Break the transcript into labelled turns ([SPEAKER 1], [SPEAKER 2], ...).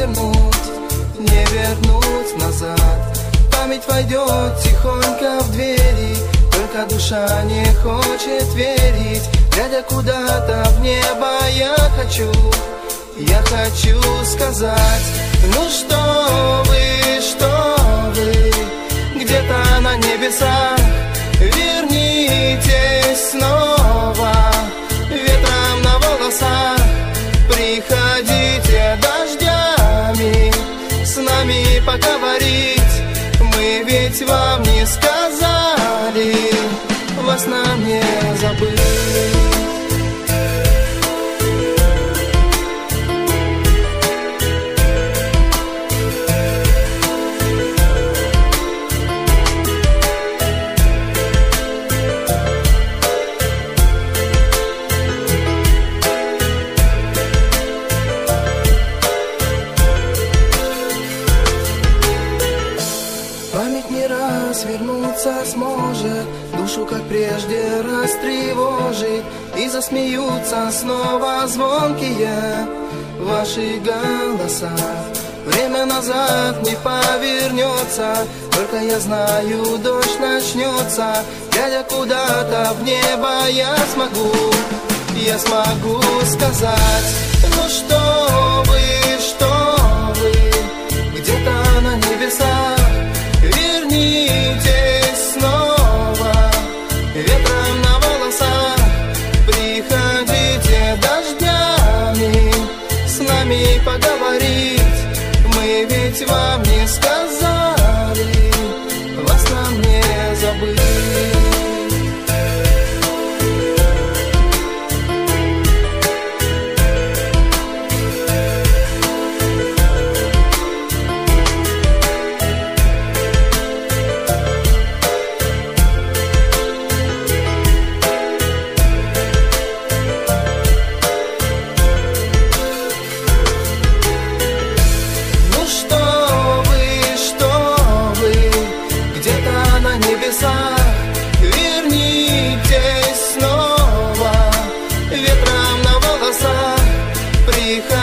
[SPEAKER 1] не вернуть назад. Память войдет тихонько в двери, только душа не хочет верить. Глядя куда-то в небо, я хочу сказать: ну что вы, где-то на небесах, вернитесь снова, ветром на волосах, приходите дождями с нами поговорить. Мы ведь вам не сказали, вас нам не забыть. Память не раз вернуться сможет, душу, как прежде, растревожит, и засмеются снова звонкие ваши голоса. Время назад не повернется, только я знаю, дождь начнется. Глядя куда-то в небо, я смогу сказать: ну что вы, где-то на небесах, вернитесь снова, ветром на волосах, приходите дождями с нами поговорить. Мы ведь вам не сказали, вас нам не забыть. Вернитесь снова, ветром на волосах, приходите